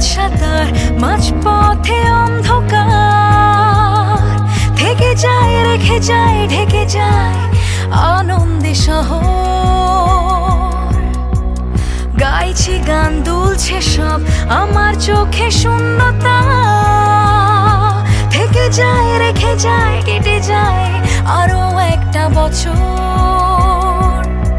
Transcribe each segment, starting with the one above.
সাতার মাঝপথে অন্ধকার থেকে যায়, রেখে যায়, ঢেকে যায় আনন্দে শহর। গাইছি গান, দুলছে সব, আমার চোখে শূন্যতা থেকে যায়, রেখে যায়, কেটে যায় আরো একটা বছর।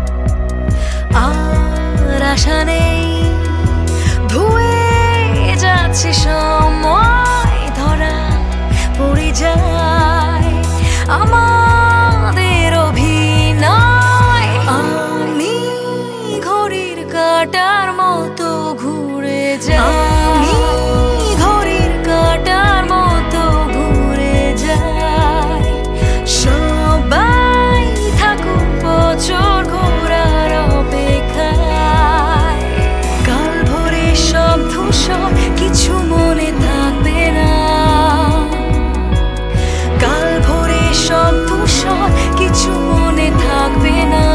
আর আশা নেই, ধুয়ে যাচ্ছে সময়, ধরা পড়ে যায় আমাদের অভিনয়। আমি ঘড়ির কাঁটার মতো ঘুরে যাই, ঘড়ির কাঁটার মতো ঘুরে যাই। সবাই থাকুক বছর ঘোরার অপেক্ষায়। কাল ভোরে সব ধূসর, কিছু মনে থাকবে না। কাল ভোরে সব ধূসর, কিছু মনে থাকবে না।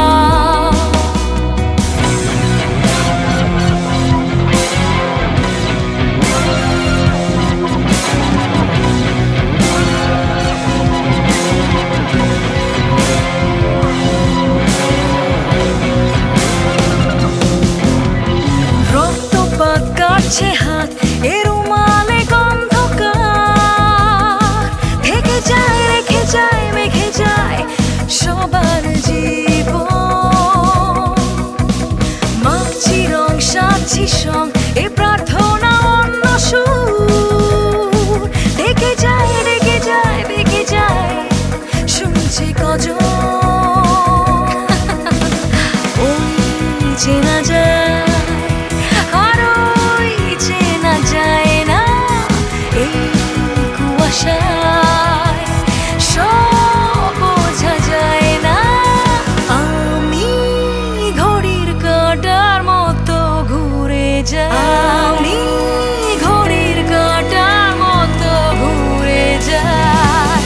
রক্তপাত কাটছে হাত, এ রুমালে গন্ধকার থেকে যায়, রেখে যায়, মেখে যায় সবার জীবন। মাখছি রং, সাজছি সং, এ প্রার্থনা অন্য সুর। ডেকে যায়, ডেকে যায়, বেঁকে যায়, শুনছে কজন। ওই চেনা যায়, আর ওই চেনা যায় না। এই কুয়াশায় সব বোঝা যায় না। আমি ঘড়ির কাঁটার মতো ঘুরে যাই, আমি ঘড়ির কাঁটার মতো ঘুরে যাই।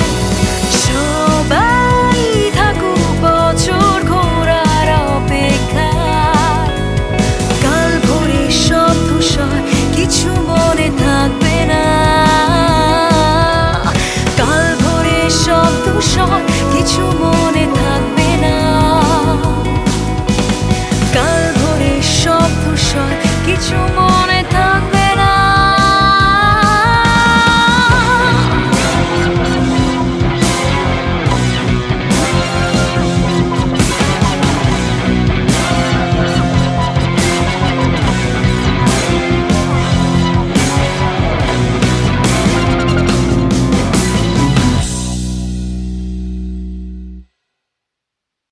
সবাই থাকুক বছর ঘোরার অপেক্ষায়। কাল ভোরে সব ধূসর, কিছু মনে থাকবে না। কাল ভোরে সব ধূসর, কিছু